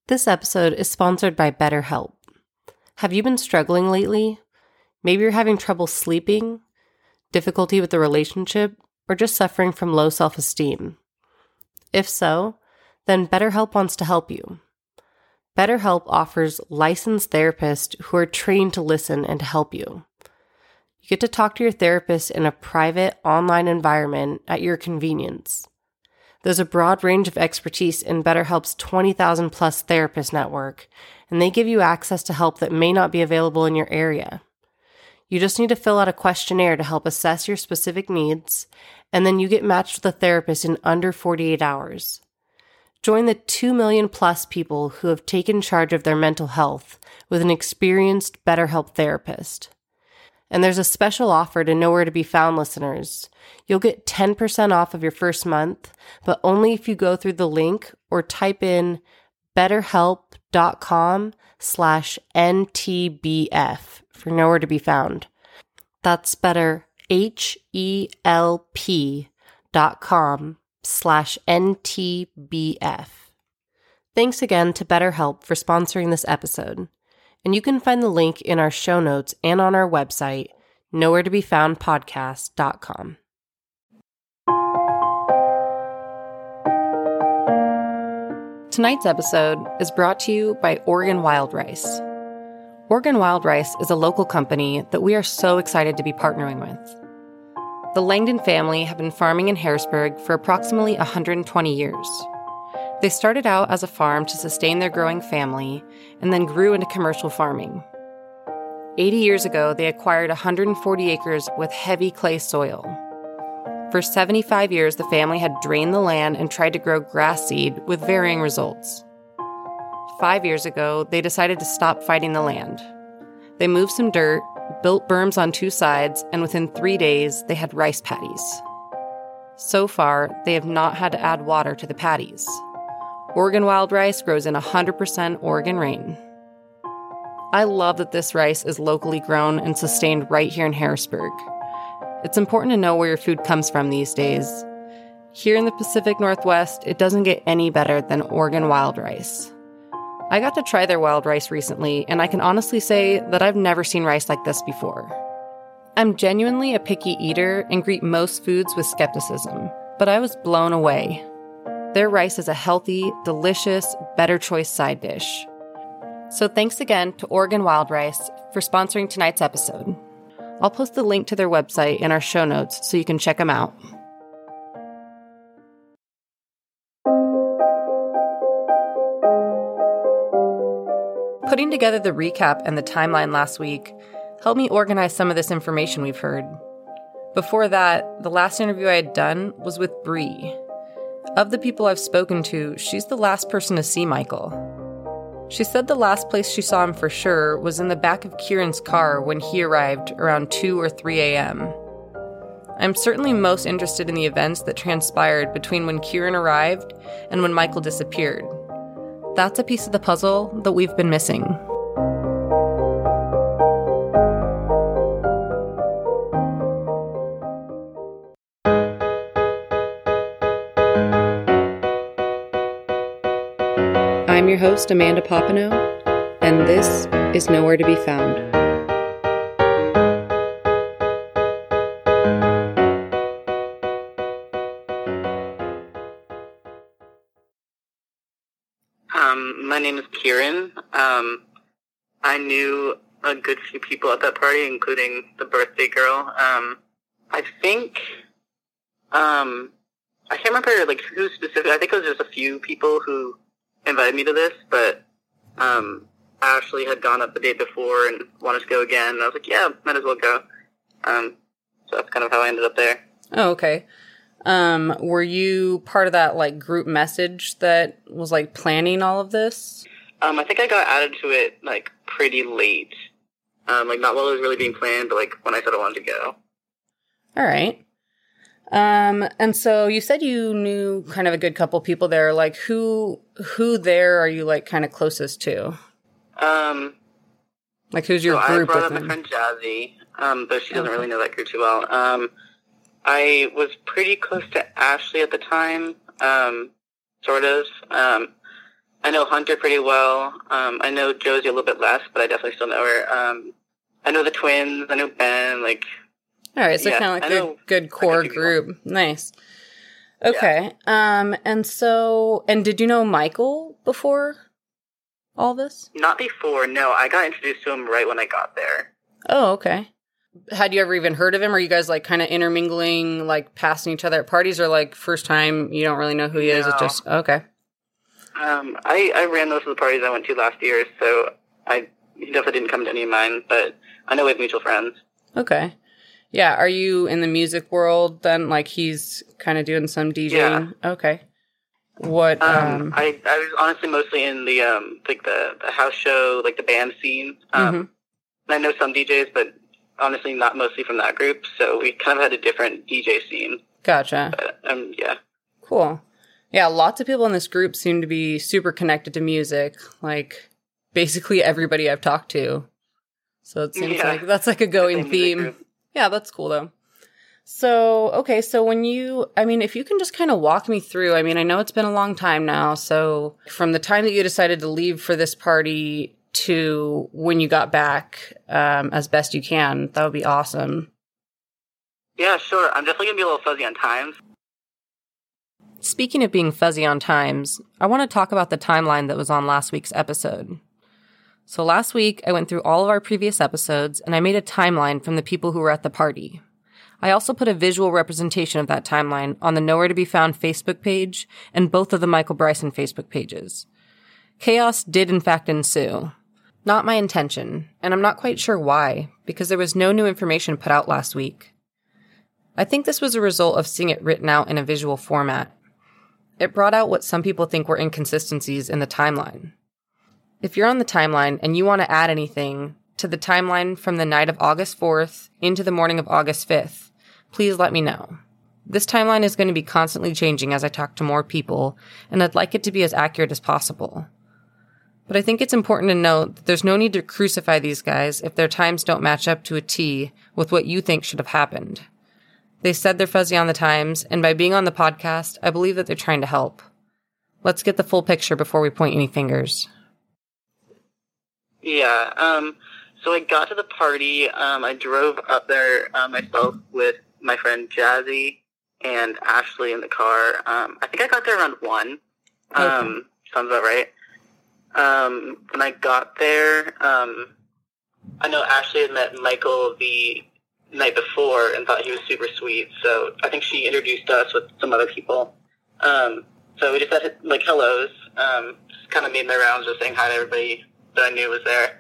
This episode is sponsored by BetterHelp. Have you been struggling lately? Maybe you're having trouble sleeping, difficulty with a relationship, or just suffering from low self-esteem. If so, then BetterHelp wants to help you. BetterHelp offers licensed therapists who are trained to listen and to help you. You get to talk to your therapist in a private online environment at your convenience. There's a broad range of expertise in BetterHelp's 20,000 plus therapist network, and they give you access to help that may not be available in your area. You just need to fill out a questionnaire to help assess your specific needs, and then you get matched with a therapist in under 48 hours. Join the 2 million plus people who have taken charge of their mental health with an experienced BetterHelp therapist. And there's a special offer to Nowhere to Be Found listeners. You'll get 10% off of your first month, but only if you go through the link or type in betterhelp.com/NTBF for Nowhere to Be Found. That's betterhelp.com/NTBF. Thanks again to BetterHelp for sponsoring this episode. And you can find the link in our show notes and on our website, nowheretobefoundpodcast.com. Tonight's episode is brought to you by Oregon Wild Rice. Oregon Wild Rice is a local company that we are so excited to be partnering with. The Langdon family have been farming in Harrisburg for approximately 120 years. They started out as a farm to sustain their growing family and then grew into commercial farming. 80 years ago, they acquired 140 acres with heavy clay soil. For 75 years, the family had drained the land and tried to grow grass seed with varying results. 5 years ago, they decided to stop fighting the land. They moved some dirt, built berms on 2 sides, and within 3 days, they had rice paddies. So far, they have not had to add water to the paddies. Oregon Wild Rice grows in 100% Oregon rain. I love that this rice is locally grown and sustained right here in Harrisburg. It's important to know where your food comes from these days. Here in the Pacific Northwest, it doesn't get any better than Oregon Wild Rice. I got to try their wild rice recently, and I can honestly say that I've never seen rice like this before. I'm genuinely a picky eater and greet most foods with skepticism, but I was blown away. Their rice is a healthy, delicious, better choice side dish. So thanks again to Oregon Wild Rice for sponsoring tonight's episode. I'll post the link to their website in our show notes so you can check them out. Putting together the recap and the timeline last week helped me organize some of this information we've heard. Before that, the last interview I had done was with Bree. Of the people I've spoken to, she's the last person to see Michael. She said the last place she saw him for sure was in the back of Kieran's car when he arrived around 2 or 3 a.m. I'm certainly most interested in the events that transpired between when Kieran arrived and when Michael disappeared. That's a piece of the puzzle that we've been missing. I'm your host, Amanda Papineau, and this is Nowhere to Be Found. My name is Kieran. I knew a good few people at that party, including the birthday girl. I think, I can't remember who specific. I think it was just a few people who invited me to this, but Ashley had gone up the day before and wanted to go again. And I was like, yeah, might as well go. So that's kind of how I ended up there. Oh, okay. Were you part of that group message that was planning all of this? I think I got added to it pretty late. Not while it was really being planned, but when I said I wanted to go. All right. And so you said you knew kind of a good couple people there. Who there are you kind of closest to? Who's your group? I brought up my friend Jazzy, though she doesn't really know that group too well. I was pretty close to Ashley at the time, sort of. I know Hunter pretty well. I know Josie a little bit less, but I definitely still know her. I know the twins. I know Ben. Like, all right, so yeah, kind of like a good core group. Nice. Okay. Yeah. And did you know Michael before all this? Not before. No, I got introduced to him right when I got there. Oh, okay. Had you ever even heard of him? Are you guys like kind of intermingling, like passing each other at parties, or like first time you don't really know who he is? It's just okay. I ran most of the parties I went to last year, so he definitely didn't come to any of mine, but I know we have mutual friends. Okay. Yeah, are you in the music world then? Like he's kind of doing some DJing? Yeah. Okay. What? I was honestly mostly in the like the house show, like the band scene. I know some DJs, but honestly not mostly from that group. So we kind of had a different DJ scene. Gotcha. But, yeah. Cool. Yeah, lots of people in this group seem to be super connected to music. Like basically everybody I've talked to. So it seems like that's like a going theme. Yeah, that's cool though. So, okay, so if you can just kind of walk me through, I mean, I know it's been a long time now, so from the time that you decided to leave for this party to when you got back, as best you can, that would be awesome. Yeah, sure. I'm definitely going to be a little fuzzy on times. Speaking of being fuzzy on times, I want to talk about the timeline that was on last week's episode. So last week, I went through all of our previous episodes, and I made a timeline from the people who were at the party. I also put a visual representation of that timeline on the Nowhere to Be Found Facebook page and both of the Michael Bryson Facebook pages. Chaos did in fact ensue. Not my intention, and I'm not quite sure why, because there was no new information put out last week. I think this was a result of seeing it written out in a visual format. It brought out what some people think were inconsistencies in the timeline. If you're on the timeline and you want to add anything to the timeline from the night of August 4th into the morning of August 5th, please let me know. This timeline is going to be constantly changing as I talk to more people, and I'd like it to be as accurate as possible. But I think it's important to note that there's no need to crucify these guys if their times don't match up to a T with what you think should have happened. They said they're fuzzy on the times, and by being on the podcast, I believe that they're trying to help. Let's get the full picture before we point any fingers. Yeah, so I got to the party, I drove up there myself with my friend Jazzy and Ashley in the car. I think I got there around 1. Sounds about right. When I got there, I know Ashley had met Michael the night before and thought he was super sweet, so I think she introduced us with some other people. So we just had, like, hellos, just kind of made my rounds, just saying hi to everybody that I knew was there.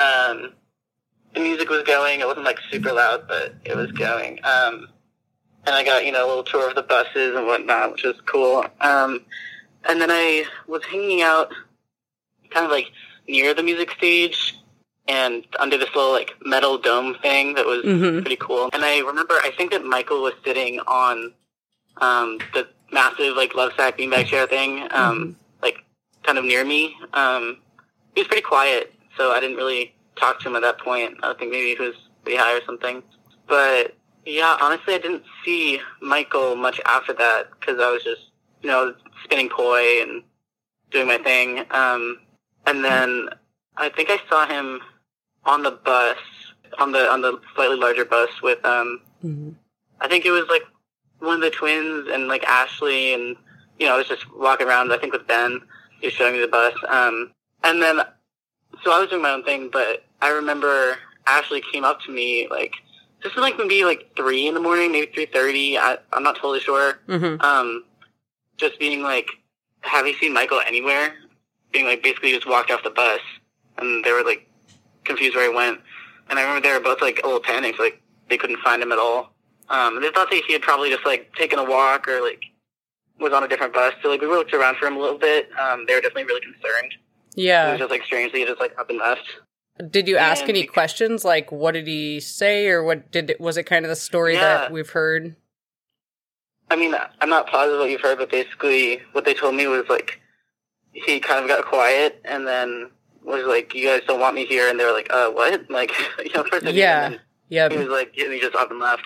The music was going. It wasn't, like, super loud, but it was going. And I got, a little tour of the buses and whatnot, which was cool. And then I was hanging out kind of, like, near the music stage and under this little, like, metal dome thing that was pretty cool. And I remember, I think that Michael was sitting on the massive, like, love sack beanbag chair thing, like, kind of near me. He was pretty quiet, so I didn't really talk to him at that point. I think maybe he was pretty high or something. But, yeah, honestly, I didn't see Michael much after that because I was just, spinning poi and doing my thing. And then I think I saw him on the bus, on the slightly larger bus with, I think it was, like, one of the twins and, like, Ashley, and, I was just walking around, I think, with Ben. He was showing me the bus. And then, so I was doing my own thing, but I remember Ashley came up to me, like, this was, like, maybe, like, 3 in the morning, maybe 3:30. I'm not totally sure. Just being, like, have you seen Michael anywhere? Being, like, basically just walked off the bus, and they were, like, confused where he went. And I remember they were both, like, a little panicked, like, they couldn't find him at all. They thought that he had probably just, like, taken a walk or, like, was on a different bus. So, like, we looked around for him a little bit. They were definitely really concerned. Yeah. It was just, like, strangely just, like, up and left. Did you ask any questions? Like, what did he say, or was it kind of the story that we've heard? I mean, I'm not positive what you've heard, but basically what they told me was, like, he kind of got quiet and then was like, you guys don't want me here. And they were like, what? Like, first yeah. Yeah. He was like, he just up and left.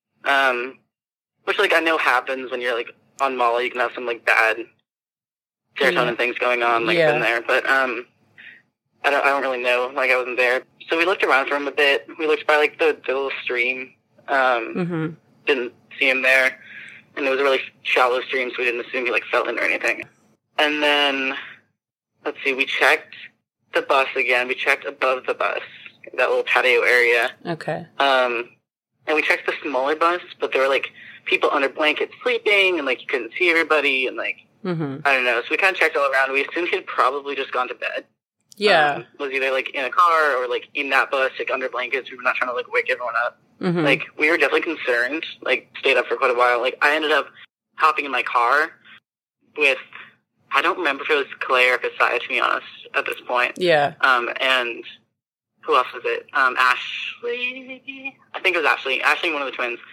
Which, like, I know happens when you're, like, on Molly. You can have some, like, bad serotonin things going on, like, in there. But, I don't really know. Like, I wasn't there. So we looked around for him a bit. We looked by, like, the little stream. Didn't see him there. And it was a really shallow stream, so we didn't assume he, like, fell in or anything. And then, let's see, we checked the bus again. We checked above the bus, that little patio area. Okay. And we checked the smaller bus, but there were, like, people under blankets sleeping, and, like, you couldn't see everybody, and, like, I don't know. So we kind of checked all around. We assumed he had probably just gone to bed. Yeah. Was either, like, in a car or, like, in that bus, like, under blankets. We were not trying to, like, wake everyone up. Like, we were definitely concerned, like, stayed up for quite a while. Like, I ended up hopping in my car with, I don't remember if it was Claire or Kasaya, to be honest, at this point. Yeah. And who else was it? Ashley? I think it was Ashley. Ashley, one of the twins.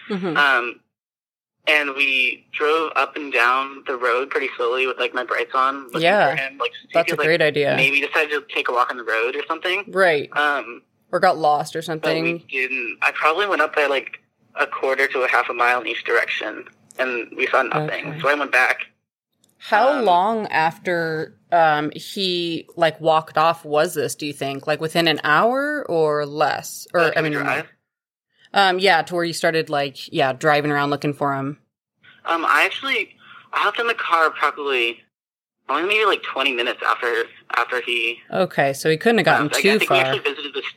And we drove up and down the road pretty slowly with, like, my brights on. Yeah. For him. Like, that's a great idea. Maybe decided to take a walk on the road or something. Right. Or got lost or something. But we didn't. I probably went up there, like, a quarter to a half a mile in each direction. And we saw nothing. Okay. So I went back. How long after he, like, walked off was this, do you think? Like, within an hour or less? Or, I mean, drive? Yeah, to where you started, like, driving around looking for him. I hopped in the car probably only maybe like 20 minutes after he. Okay, so he couldn't have gotten too far. I think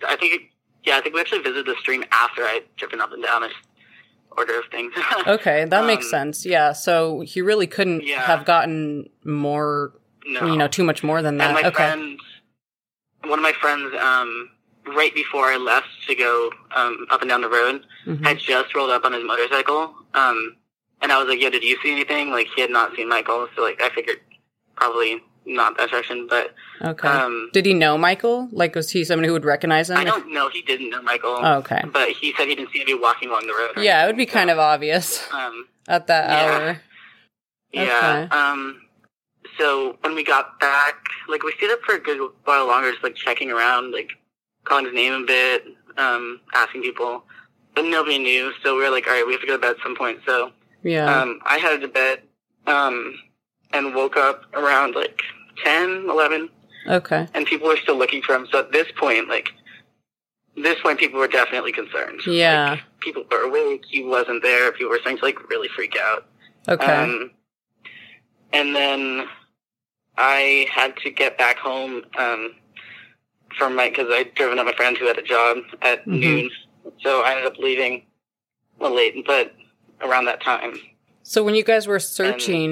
we actually visited the stream after I'd driven up and down this order of things. Okay, that makes sense. Yeah, so he really couldn't have gotten more, too much more than that. And one of my friends, right before I left to go up and down the road, had just rolled up on his motorcycle. And I was like, "Yo, did you see anything?" Like, he had not seen Michael, so, like, I figured probably not that direction. But did he know Michael? Like, was he someone who would recognize him? I don't know. He didn't know Michael. Oh, okay, but he said he didn't see anybody walking along the road. Yeah, it would be kind of obvious at that hour. Yeah. Okay. So when we got back, like, we stayed up for a good while longer, just, like, checking around, like, calling his name a bit, asking people, but nobody knew. So we were like, all right, we have to go to bed at some point. So I headed to bed and woke up around like 10, 11. Okay. And people were still looking for him. So at this point, people were definitely concerned. Yeah. Like, people were awake. He wasn't there. People were starting to, like, really freak out. Okay. And then I had to get back home because I'd driven up my friend who had a job at noon. So I ended up leaving late, but around that time. So when you guys were searching,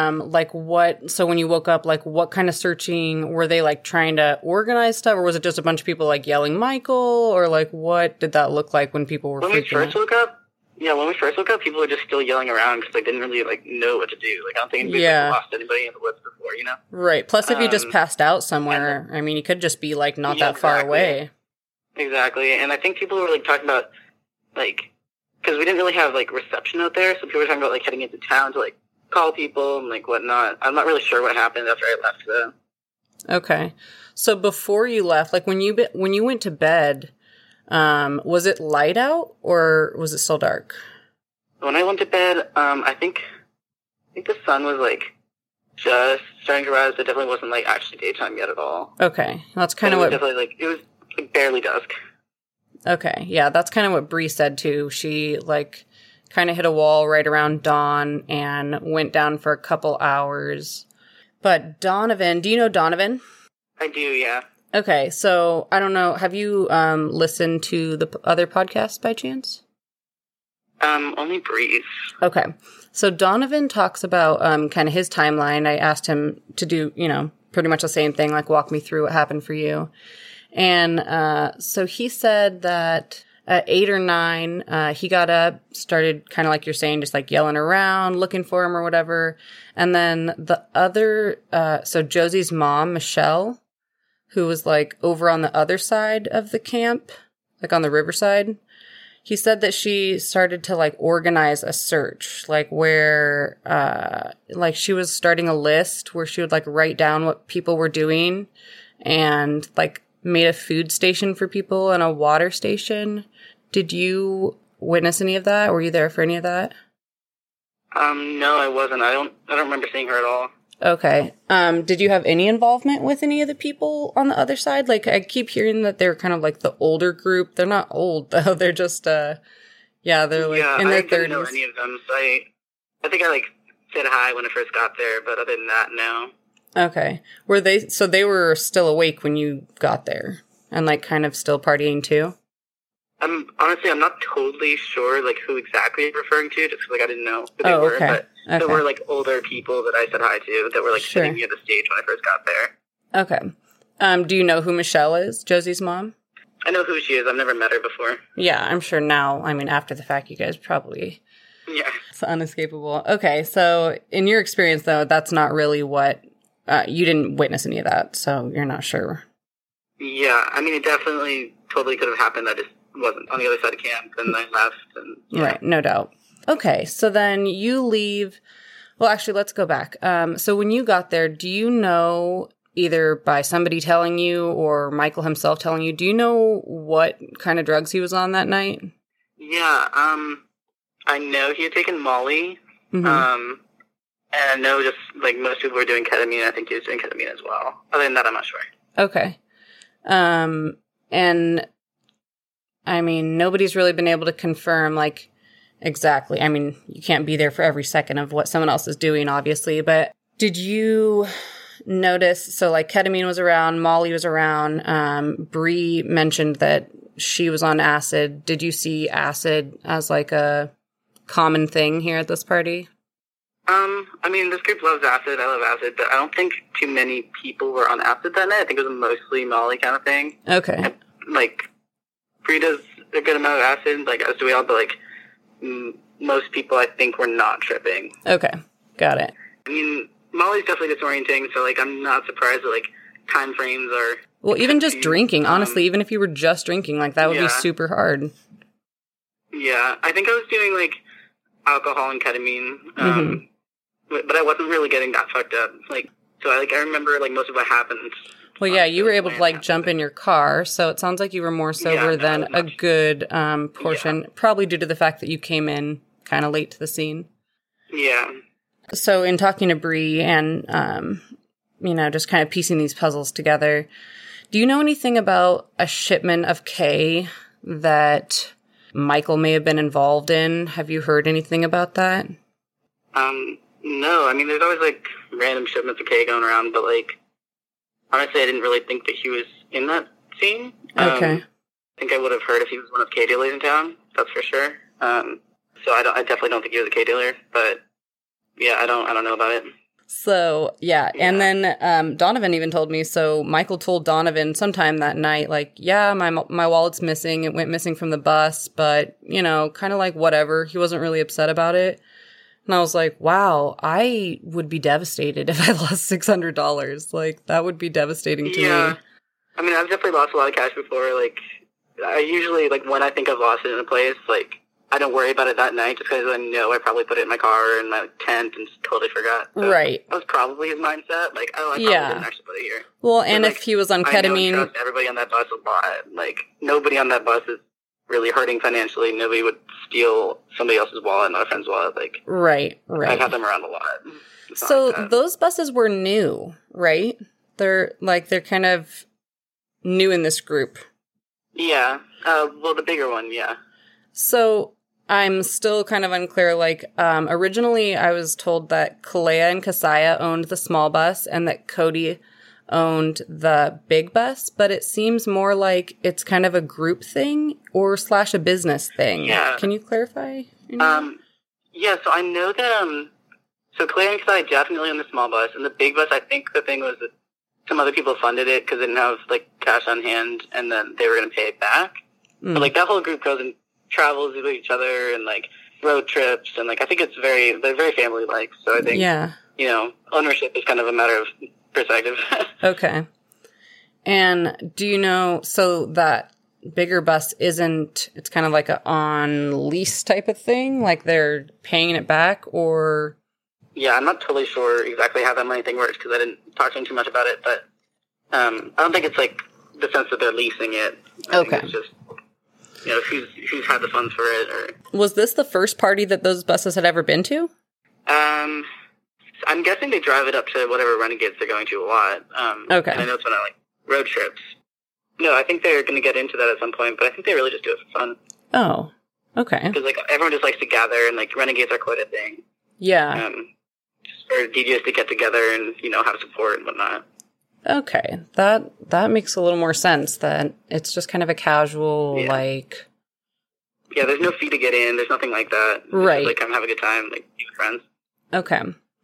so when you woke up, like, what kind of searching? Were they, like, trying to organize stuff, or was it just a bunch of people, like, yelling Michael, or, like, what did that look like when people were freaking out? When we first woke up, people were just still yelling around because they didn't really, like, know what to do. Like, I don't think anybody lost anybody in the woods before, you know? Right. Plus, if you just passed out somewhere, I mean, you could just be, like, not that far away. Exactly. And I think people were, like, talking about, like, because we didn't really have, like, reception out there, so people were talking about, like, heading into town to, like, call people and, like, whatnot. I'm not really sure what happened after I left, though. Okay. So before you left, like, when you went to bed, was it light out, or was it still dark? When I went to bed, I think the sun was, like, just starting to rise. It definitely wasn't, like, actually daytime yet at all. Okay. That's kind of what... Definitely, like, it was, like, barely dusk. Okay. Yeah, that's kind of what Bree said, too. She, like, kind of hit a wall right around dawn and went down for a couple hours. But Donovan, do you know Donovan? I do, yeah. Okay, so I don't know. Have you listened to the other podcasts by chance? Only brief. Okay, so Donovan talks about kind of his timeline. I asked him to do, pretty much the same thing, like walk me through what happened for you. And so he said that at 8 or 9, he got up, started kind of like you're saying, just like yelling around, looking for him or whatever. And then the other, so Josie's mom, Michelle, who was like over on the other side of the camp, like on the riverside, he said that she started to like organize a search, like where, like she was starting a list where she would like write down what people were doing and like made a food station for people and a water station. Did you witness any of that? Were you there for any of that? No, I wasn't. I don't remember seeing her at all. Okay. Did you have any involvement with any of the people on the other side? Like, I keep hearing that they're kind of like the older group. They're not old, though. They're just, they're like in their 30s. I didn't know any of them, so I think I, like, said hi when I first got there, but other than that, no. Okay. So they were still awake when you got there and, like, kind of still partying, too? Honestly, I'm not totally sure, like, who exactly you're referring to, just because, like, I didn't know who they were, but there were, like, older people that I said hi to that were, like, sitting near the stage when I first got there. Okay. Do you know who Michelle is, Josie's mom? I know who she is. I've never met her before. Yeah, I'm sure now, I mean, after the fact, you guys probably... Yeah. It's unescapable. Okay, so in your experience, though, that's not really what... you didn't witness any of that, so you're not sure. Yeah, I mean, it definitely totally could have happened. I just wasn't on the other side of camp, and I left. And, yeah. Right, no doubt. Okay, so then you leave... Well, actually, let's go back. So when you got there, do you know, either by somebody telling you or Michael himself telling you, do you know what kind of drugs he was on that night? Yeah, I know he had taken Molly, Mm-hmm. and I know just, like, most people were doing ketamine. I think he was doing ketamine as well. Other than that, I'm not sure. Okay. And, I mean, nobody's really been able to confirm, like, exactly. I mean, you can't be there for every second of what someone else is doing, obviously, but did you notice, so, like, ketamine was around, Molly was around, Bree mentioned that she was on acid. Did you see acid as, like, a common thing here at this party? I mean, this group loves acid. I love acid, but I don't think too many people were on acid that night. I think it was mostly Molly kind of thing. Okay. And, like, Bree does a good amount of acid, like, as do we all, but, like, most people, I think, were not tripping. Okay. Got it. I mean, Molly's definitely disorienting, so, like, I'm not surprised that, like, time frames are... Well, even just drinking, honestly, even if you were just drinking, like, that would be super hard. Yeah, I think I was doing, like, alcohol and ketamine, but I wasn't really getting that fucked up. Like, so I remember, like, most of what happened. Well, yeah, you were able to, like, jump in your car, so it sounds like you were more sober than a good portion, probably due to the fact that you came in kind of late to the scene. Yeah. So in talking to Bree and, just kind of piecing these puzzles together, do you know anything about a shipment of K that Michael may have been involved in? Have you heard anything about that? No. I mean, there's always, like, random shipments of K going around, but, like, honestly, I didn't really think that he was in that scene. Okay. I think I would have heard if he was one of K dealers in town. That's for sure. So I definitely don't think he was a K dealer, but yeah, I don't know about it. So, yeah. And then Donovan even told me, so Michael told Donovan sometime that night, like, yeah, my wallet's missing. It went missing from the bus, but, kind of like whatever. He wasn't really upset about it. And I was like, wow, I would be devastated if I lost $600. Like, that would be devastating to me. I mean, I've definitely lost a lot of cash before. Like, I usually, like, when I think I've lost it in a place, like, I don't worry about it that night just because I know I probably put it in my car and my tent and totally forgot. So right. That was probably his mindset. Like, oh, I probably didn't actually put it here. Well, and like, if he was on ketamine... I trust everybody on that bus a lot. Like, nobody on that bus is really hurting financially. Nobody would steal somebody else's wallet, not a friend's wallet. Like, right. I've had them around a lot. So those buses were new, right? They're kind of new in this group. Yeah. Well, the bigger one, yeah. So I'm still kind of unclear. Like, originally I was told that Kalea and Kasaya owned the small bus and that Cody owned the big bus, but it seems more like it's kind of a group thing or / a business thing. Yeah. Can you clarify? Yeah, so I know that, so Kalea and Kasaya definitely owned the small bus, and the big bus, I think the thing was that some other people funded it because they didn't have, like, cash on hand, and then they were going to pay it back. But, like, that whole group goes and travels with each other and, like, road trips, and, like, I think they're very family-like, so I think, ownership is kind of a matter of perspective. Okay. And do you know, so that bigger bus it's kind of like a on lease type of thing? Like they're paying it back or? Yeah, I'm not totally sure exactly how that money thing works because I didn't talk to him too much about it, but I don't think it's like the sense that they're leasing it. I think it's just, who's had the funds for it. Or... Was this the first party that those buses had ever been to? I'm guessing they drive it up to whatever Renegades they're going to a lot. Okay. And I know it's on like road trips. No, I think they're going to get into that at some point, but I think they really just do it for fun. Oh, okay. Because like everyone just likes to gather, and like Renegades are quite a thing. Yeah. Just for DJs to get together and have support and whatnot. Okay, that makes a little more sense. That it's just kind of a casual like. Yeah, there's no fee to get in. There's nothing like that. Right. Just, like come have a good time, like be with friends. Okay.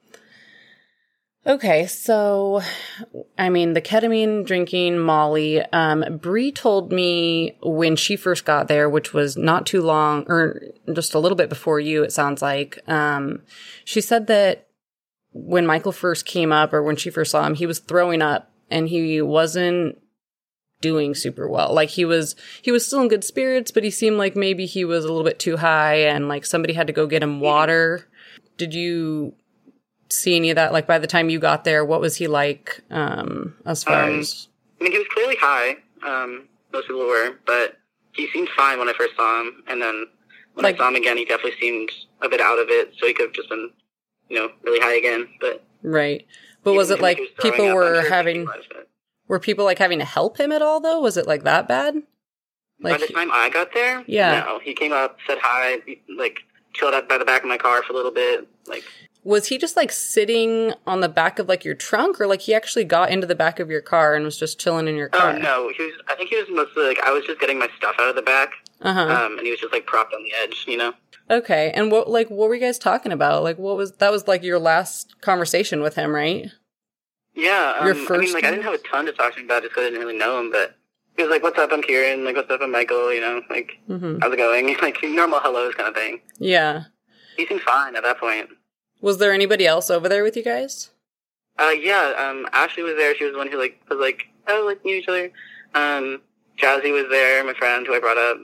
Okay, so, I mean, the ketamine, drinking, Molly, Bree told me when she first got there, which was not too long, or just a little bit before you, it sounds like, she said that when Michael first came up, or when she first saw him, he was throwing up, and he wasn't doing super well. Like, he was still in good spirits, but he seemed like maybe he was a little bit too high, and, like, somebody had to go get him water. Did you see any of that? Like, by the time you got there, what was he like, as far as... I mean, he was clearly high. Most people were, but he seemed fine when I first saw him, and then when I saw him again, he definitely seemed a bit out of it, so he could have just been, really high again, but... Right. But was it like people were having... Were people, like, having to help him at all, though? Was it, like, that bad? Like, by the time I got there? Yeah. No, he came up, said hi, like, chilled out by the back of my car for a little bit, like... Was he just, like, sitting on the back of, like, your trunk, or, like, he actually got into the back of your car and was just chilling in your car? Oh, no. I think he was mostly, like, I was just getting my stuff out of the back. Uh-huh. And he was just, like, propped on the edge, Okay. And what were you guys talking about? Like, that was, like, your last conversation with him, right? Yeah. Your first... I mean, like, I didn't have a ton to talk to him about just because I didn't really know him, but he was like, what's up, I'm Kieran. Like, what's up, I'm Michael, like, how's it going? Like, normal hellos kind of thing. Yeah. He seemed fine at that point. Was there anybody else over there with you guys? Yeah, Ashley was there. She was the one who, like, was like, oh, like, knew each other. Jazzy was there, my friend who I brought up.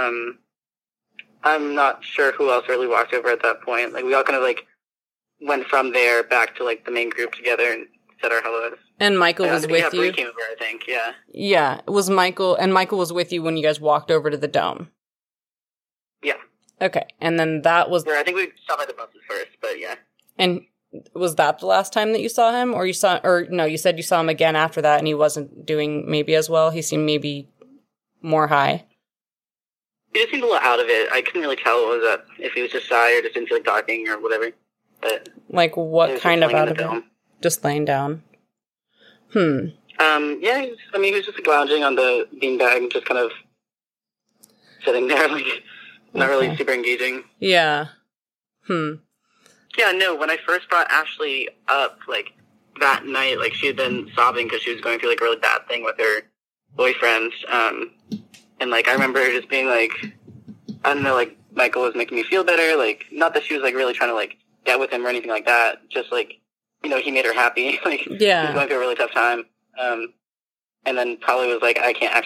I'm not sure who else really walked over at that point. Like, we all kind of, like, went from there back to, like, the main group together and said our hellos. And Michael was with you? Yeah, Bree came over, I think, yeah. Yeah, Michael was with you when you guys walked over to the Dome? Yeah. Okay, and then that was... I think we stopped by the buses first, but yeah. And was that the last time that you saw him? Or you said you saw him again after that and he wasn't doing maybe as well? He seemed maybe more high? He just seemed a little out of it. I couldn't really tell if he was just shy or just didn't feel like talking or whatever. But like what kind of out of it? Just laying down? Yeah, he was just like, lounging on the beanbag and just kind of sitting there, like... Not really super engaging. Yeah. Yeah, no, when I first brought Ashley up, like, that night, like, she had been sobbing because she was going through, like, a really bad thing with her boyfriend. And, like, I remember her just being, like, I don't know, like, Michael was making me feel better. Like, not that she was, like, really trying to, like, get with him or anything like that. Just, like, he made her happy. Like, yeah. She was going through a really tough time. And then probably was like, I can't,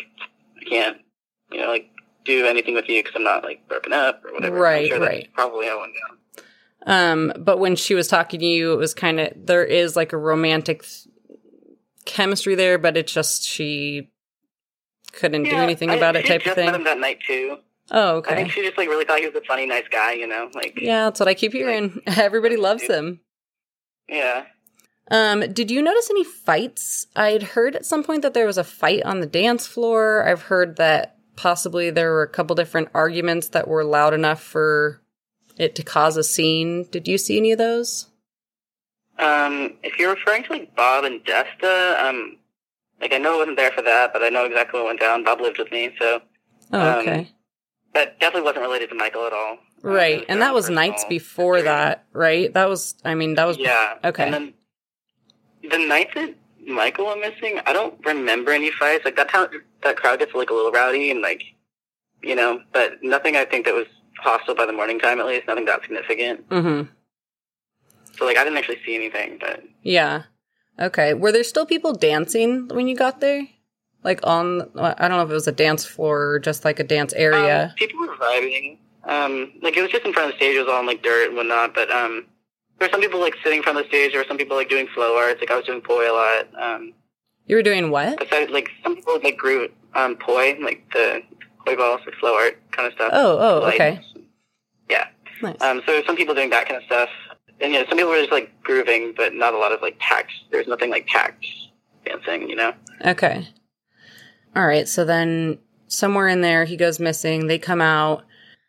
like, do anything with you because I'm not, like, broken up or whatever. Right, I'm sure right. That's probably how it went down. But when she was talking to you, it was kind of, there is, like, a romantic chemistry there, but it's just she couldn't do anything about it type of thing. I just met him that night, too. Oh, okay. I think she just, like, really thought he was a funny, nice guy, like... Yeah, that's what I keep hearing. Like, everybody loves him. Yeah. Did you notice any fights? I'd heard at some point that there was a fight on the dance floor. I've heard that possibly there were a couple different arguments that were loud enough for it to cause a scene. Did you see any of those? If you're referring to, like, Bob and Desta, like, I know I wasn't there for that, but I know exactly what went down. Bob lived with me, so... Oh, okay. That definitely wasn't related to Michael at all. Right, and that was nights before that, right? That was... Yeah. Okay. And then the night that Michael went missing, I don't remember any fights. Like, that crowd gets, like, a little rowdy and, like, but nothing I think that was hostile by the morning time, at least. Nothing that significant. Mm-hmm. So, like, I didn't actually see anything, but... Yeah. Okay. Were there still people dancing when you got there? Like, I don't know if it was a dance floor or just, like, a dance area. People were vibing. Like, it was just in front of the stage. It was all in, like, dirt and whatnot, but, there were some people, like, sitting in front of the stage. There were some people, like, doing flow arts. Like, I was doing poi a lot. You were doing what? Besides, like, some people, like, grew poi, like, the poi balls, like, flow art kind of stuff. Oh, okay. Yeah. Nice. So some people doing that kind of stuff. And some people were just like grooving, but not a lot of like tact. There's nothing like tact dancing, Okay. All right. So then somewhere in there, he goes missing. They come out.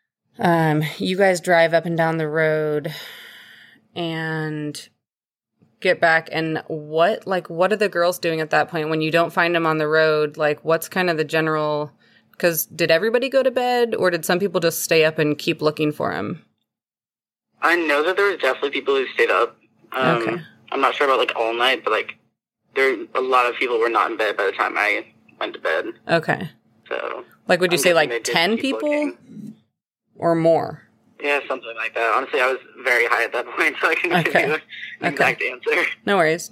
You guys drive up and down the road and get back. And what are the girls doing at that point when you don't find him on the road? Like, what's kind of the general, because did everybody go to bed or did some people just stay up and keep looking for him? I know that there was definitely people who stayed up. Okay. I'm not sure about like all night, but like a lot of people were not in bed by the time I went to bed. Okay. So, like, would you say like 10 people or more? Yeah, something like that. Honestly, I was very high at that point, so I can give you an exact answer. No worries.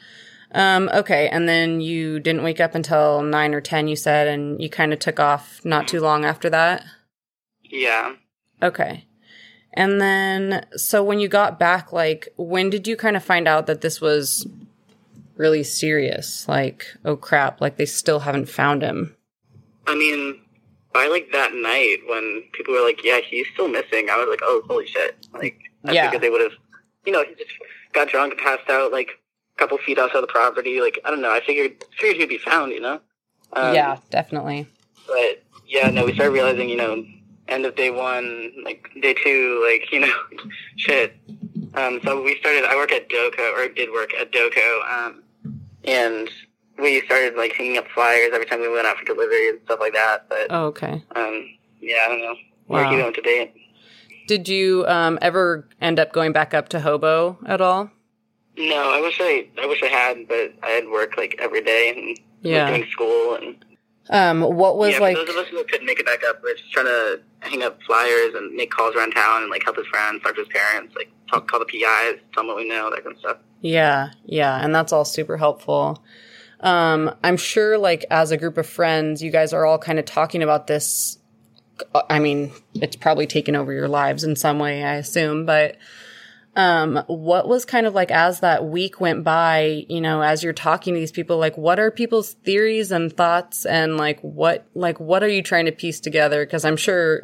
Okay, and then you didn't wake up until 9 or 10, you said, and you kind of took off not too long after that? Yeah. Okay. And then, so when you got back, like, when did you kind of find out that this was really serious? Like, oh crap, like they still haven't found him. I mean, by like that night when people were like, yeah, he's still missing, I was like, oh, holy shit. Like, I figured they would have, he just got drunk and passed out like a couple feet outside the property. Like, I don't know, I figured he'd be found, Yeah, definitely. But, yeah, no, we started realizing, end of day 1, like day 2, like, shit. So I work at Doco, or did work at Doco, and we started like hanging up flyers every time we went out for delivery and stuff like that. But okay. Yeah, I don't know. Wow. We're keeping up to date. Did you ever end up going back up to Hobo at all? No, I wish I had, but I had work like every day and was doing school and. What was for those of us who couldn't make it back up, we're just trying to hang up flyers and make calls around town and like help his friends, talk to his parents, like call the PIs, tell them what we know, that kind of stuff. Yeah, and that's all super helpful. I'm sure, like, as a group of friends, you guys are all kind of talking about this. I mean, it's probably taken over your lives in some way, I assume, but what was kind of like, as that week went by, as you're talking to these people, like, what are people's theories and thoughts, and like, what are you trying to piece together? Because I'm sure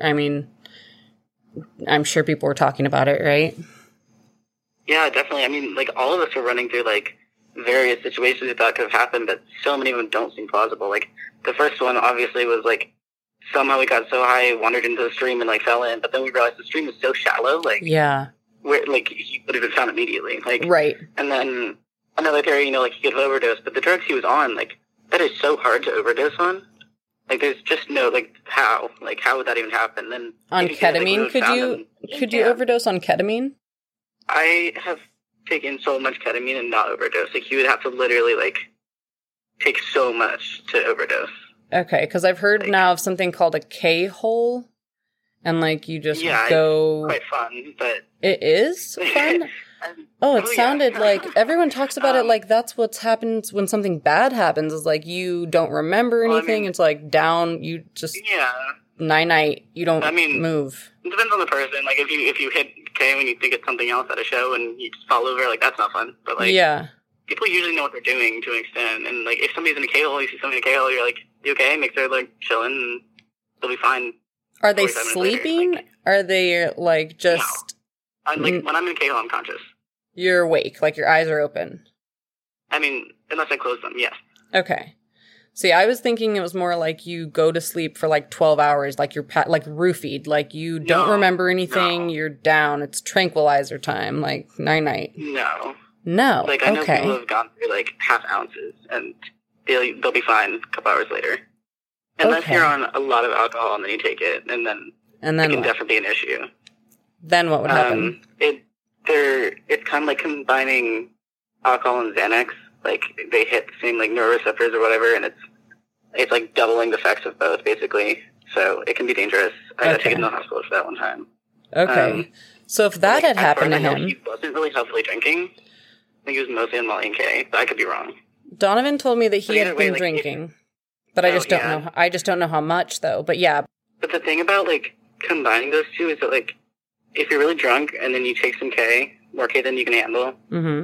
people were talking about it, right? Yeah, definitely. I mean, like, all of us were running through, like, various situations we thought could have happened, but so many of them don't seem plausible. Like, the first one, obviously, was, like, somehow we got so high, wandered into the stream and, like, fell in, but then we realized the stream was so shallow, like... Yeah. Where, like, he would have been found immediately. Like, right. And then another theory, like, he could have overdosed, but the drugs he was on, like, that is so hard to overdose on. Like, there's just no, like, how? Like, how would that even happen? Then on ketamine, could you overdose on ketamine? I have taken so much ketamine and not overdose. Like, you would have to literally, like, take so much to overdose. Okay, because I've heard now of something called a K-hole, and, like, you just go... It's quite fun, but... It is fun? It sounded like... Everyone talks about it like that's what happens when something bad happens, is, like, you don't remember anything, it's, like, down, you just... Yeah. Night-night, you don't move. It depends on the person. Like, if you hit K when you think it's something else at a show and you just fall over, like, that's not fun. But, like, people usually know what they're doing to an extent. And, like, if somebody's in a K-hole, you see somebody in a K-hole, you're like, you okay? Make sure they're, like, chilling and they'll be fine. Are they sleeping? Like, are they, like, just... No. When I'm in a K-hole, I'm conscious. You're awake, like, your eyes are open. I mean, unless I close them, yes. Okay. See, I was thinking it was more like you go to sleep for, like, 12 hours, like you're, like, roofied. Like, you don't remember anything, you're down, it's tranquilizer time, like, night-night. No. Like, I know people have gone through, like, half ounces, and they'll be fine a couple hours later. Unless you're on a lot of alcohol and then you take it, and then it can definitely be an issue. Then what would happen? It's kind of like combining alcohol and Xanax. Like, they hit the same, like, neuroreceptors or whatever, and it's like doubling the effects of both, basically. So it can be dangerous. I got taken to the hospital for that one time. Okay. So if that had happened to him... He wasn't really healthily drinking. I think he was mostly on Molly and K, but I could be wrong. Donovan told me that he had been drinking. But I just don't know. I just don't know how much, though. But yeah. But the thing about, like, combining those two is that, like, if you're really drunk and then you take some K, more K than you can handle,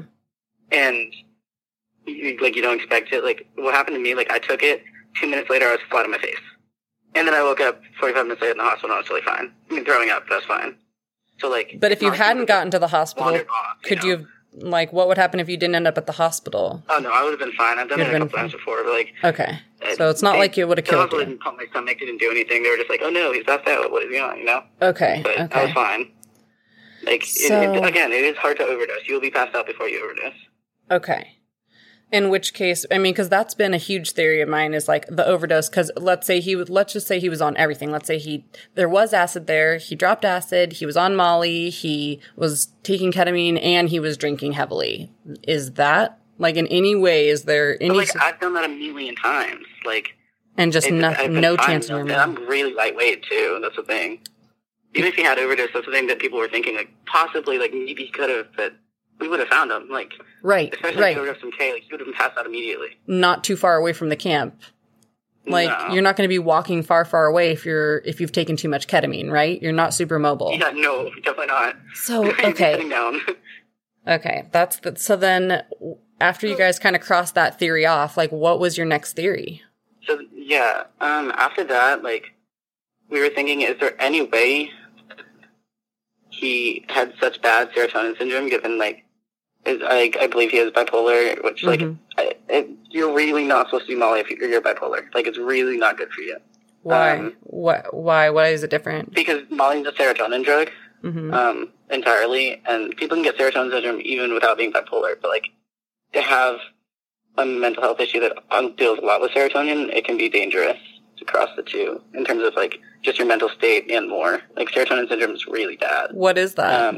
and you don't expect it. Like, what happened to me? Like, I took it. 2 minutes later, I was flat on my face, and then I woke up 45 minutes later in the hospital, and I was totally fine. I mean, throwing up, but that's fine. So, like... But if you hadn't gotten to the hospital, off, could you have, like, what would happen if you didn't end up at the hospital? Oh, no, I would have been fine. I've done it a couple times before, but, like... Okay. So it's not like it would have killed you. The didn't pump my stomach, didn't do anything. They were just like, oh, no, he's passed out. What is he on, you know? Okay, But I was fine. Like, again, it is hard to overdose. You will be passed out before you overdose. Okay. In which case, I mean, because that's been a huge theory of mine is like the overdose. Because let's just say he was on everything. Let's say there was acid there. He dropped acid. He was on Molly. He was taking ketamine and he was drinking heavily. Is that like in any way? Is there any? But, like, I've done that a million times. Like, and just no chance of removal. I'm really lightweight too. That's the thing. Even if he had overdose, that's the thing that people were thinking. Like, possibly, like maybe he could have, but. We would have found him, like... Right, especially if he overdosed from K, like, he would have been passed out immediately. Not too far away from the camp. Like, no. You're not going to be walking far away if you've taken too much ketamine, right? You're not super mobile. Yeah, no, definitely not. So, okay. Okay, so then, after you guys kind of crossed that theory off, like, what was your next theory? So, yeah, after that, like, we were thinking, is there any way he had such bad serotonin syndrome, given, like, I believe he has bipolar, which, like, you're really not supposed to do Molly if you're bipolar. Like, it's really not good for you. Why? Why? Why is it different? Because Molly's a serotonin drug, entirely, and people can get serotonin syndrome even without being bipolar, but, like, to have a mental health issue that deals a lot with serotonin, it can be dangerous to cross the two, in terms of, like, just your mental state and more. Like, serotonin syndrome is really bad. What is that?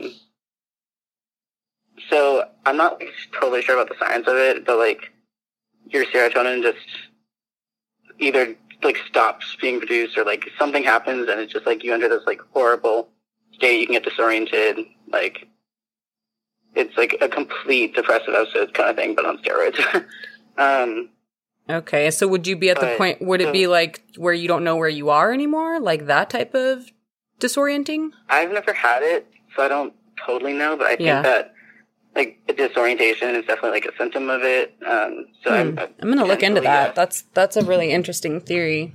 So, I'm not like, totally sure about the science of it, but, like, your serotonin just either, like, stops being produced or, like, something happens and it's just, like, you enter this, like, horrible state. You can get disoriented. Like, it's, like, a complete depressive episode kind of thing, but on steroids. Okay, so would you be at the point, would it be, like, where you don't know where you are anymore? Like, that type of disorienting? I've never had it, so I don't totally know, but I think that, like, disorientation is definitely, like, a symptom of it. So I'm going to look into that. That's a really interesting theory.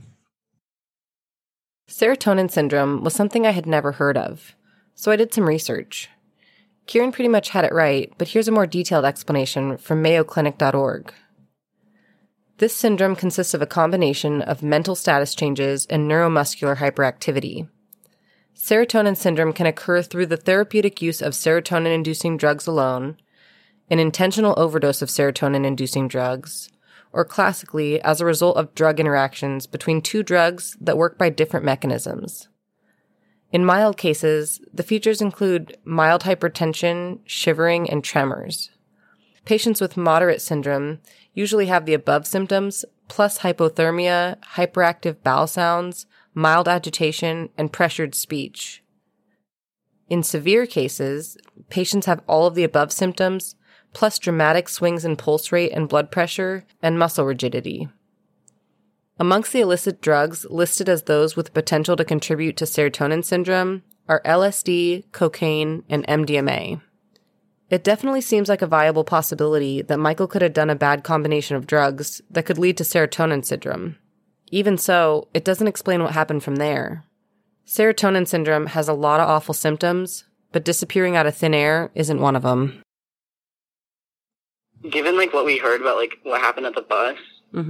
Serotonin syndrome was something I had never heard of, so I did some research. Kieran pretty much had it right, but here's a more detailed explanation from mayoclinic.org. This syndrome consists of a combination of mental status changes and neuromuscular hyperactivity. Serotonin syndrome can occur through the therapeutic use of serotonin-inducing drugs alone, an intentional overdose of serotonin-inducing drugs, or classically as a result of drug interactions between two drugs that work by different mechanisms. In mild cases, the features include mild hypertension, shivering, and tremors. Patients with moderate syndrome usually have the above symptoms, plus hypothermia, hyperactive bowel sounds, mild agitation, and pressured speech. In severe cases, patients have all of the above symptoms, plus dramatic swings in pulse rate and blood pressure, and muscle rigidity. Amongst the illicit drugs listed as those with potential to contribute to serotonin syndrome are LSD, cocaine, and MDMA. It definitely seems like a viable possibility that Michael could have done a bad combination of drugs that could lead to serotonin syndrome. Even so, it doesn't explain what happened from there. Serotonin syndrome has a lot of awful symptoms, but disappearing out of thin air isn't one of them. Given, like, what we heard about, like, what happened at the bus,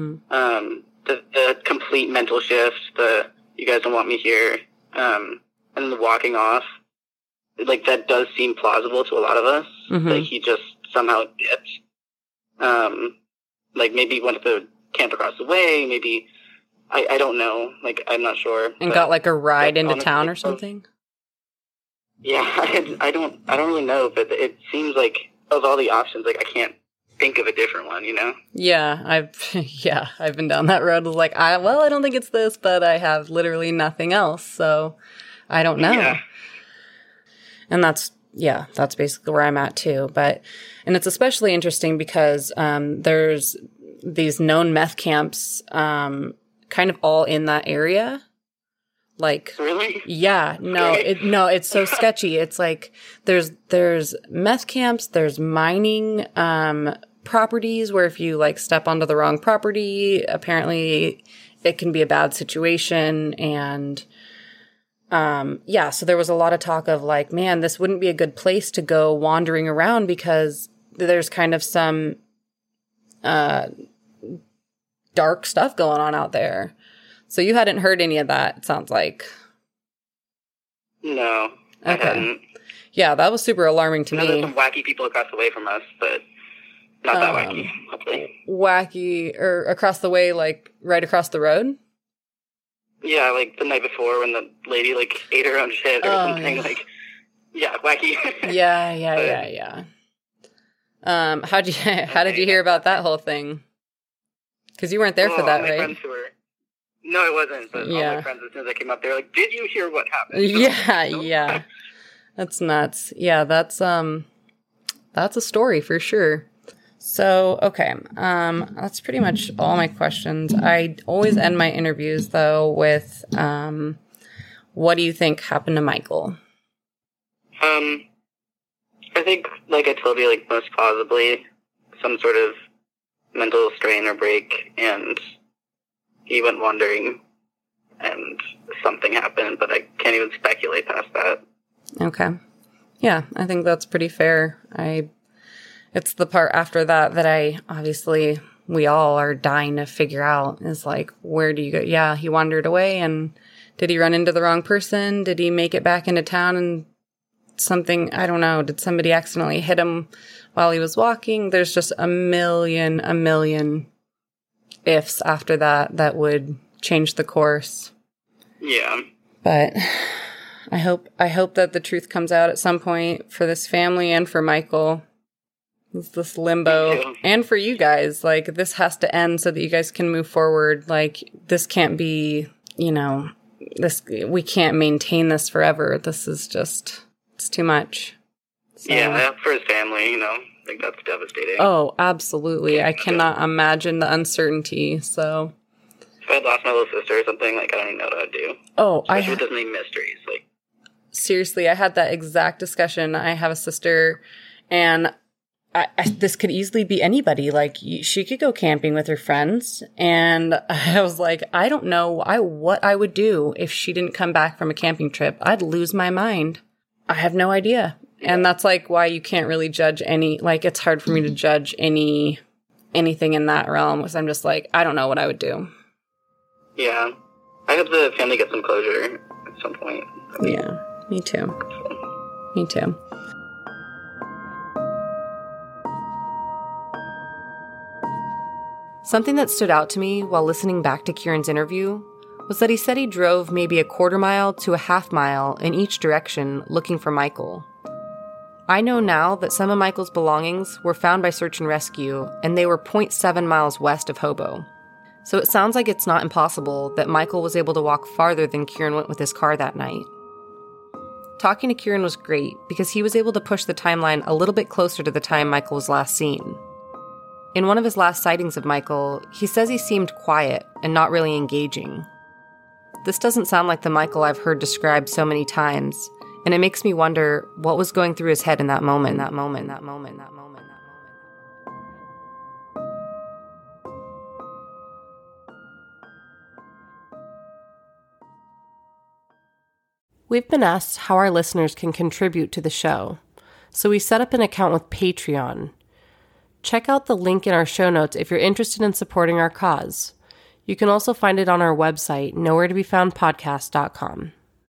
the complete mental shift, you guys don't want me here, and the walking off, like, that does seem plausible to a lot of us. Like, he just somehow dipped. Like, maybe went to the camp across the way, maybe, I don't know, like, I'm not sure. And got, like, a ride into town or something? Yeah, I don't really know, but it seems like, of all the options, like, I can't think of a different one, you know? Yeah, I've been down that road. Like, I don't think it's this, but I have literally nothing else, so I don't know. Yeah. And that's basically where I'm at too. And it's especially interesting because there's these known meth camps kind of all in that area. Like, really? Yeah, it's so sketchy. It's like there's meth camps, there's mining properties where if you like step onto the wrong property, apparently it can be a bad situation. And So there was a lot of talk of like, man, this wouldn't be a good place to go wandering around because there's kind of some dark stuff going on out there. So you hadn't heard any of that, it sounds like. No, I hadn't. Yeah, that was super alarming to me. There's some wacky people across the way from us, but not that wacky, hopefully. Wacky, or across the way, like right across the road? Yeah, like the night before when the lady like ate her own shit or something. Yeah. Like, yeah, wacky. Yeah. How did you hear about that whole thing? Because you weren't there for that, right? No, it wasn't. But all my friends, as soon as I came up, they were like, "Did you hear what happened?" Yeah. That's nuts. Yeah, that's a story for sure. So, okay, that's pretty much all my questions. I always end my interviews, though, with, what do you think happened to Michael? I think, like I told you, like, most plausibly, some sort of mental strain or break, and he went wandering, and something happened, but I can't even speculate past that. Okay. Yeah, I think that's pretty fair. It's the part after that we all are dying to figure out is like, where do you go? Yeah, he wandered away, and did he run into the wrong person? Did he make it back into town and something, I don't know, did somebody accidentally hit him while he was walking? There's just a million ifs after that would change the course. Yeah. But I hope that the truth comes out at some point for this family and for Michael. It's this limbo. And for you guys, like, this has to end so that you guys can move forward. Like, this can't be, we can't maintain this forever. This is just, it's too much. So. Yeah, for his family, I think that's devastating. Oh, absolutely. I cannot imagine the uncertainty, so. If I had lost my little sister or something, like, I don't even know what I'd do. Oh, especially with this many mysteries, like. Seriously, I had that exact discussion. I have a sister, and this could easily be anybody. Like, she could go camping with her friends, and I was like, I don't know what I would do if she didn't come back from a camping trip. I'd lose my mind. I have no idea. And that's like why you can't really judge it's hard for me to judge anything in that realm, because I'm just like, I don't know what I would do. Yeah. I hope the family gets some closure at some point. Yeah, me too. Me too. Something that stood out to me while listening back to Kieran's interview was that he said he drove maybe a quarter mile to a half mile in each direction looking for Michael. I know now that some of Michael's belongings were found by search and rescue, and they were 0.7 miles west of Hobo. So it sounds like it's not impossible that Michael was able to walk farther than Kieran went with his car that night. Talking to Kieran was great because he was able to push the timeline a little bit closer to the time Michael was last seen. In one of his last sightings of Michael, he says he seemed quiet and not really engaging. This doesn't sound like the Michael I've heard described so many times, and it makes me wonder what was going through his head in that moment. We've been asked how our listeners can contribute to the show, so we set up an account with Patreon. Check out the link in our show notes if you're interested in supporting our cause. You can also find it on our website, nowheretobefoundpodcast.com.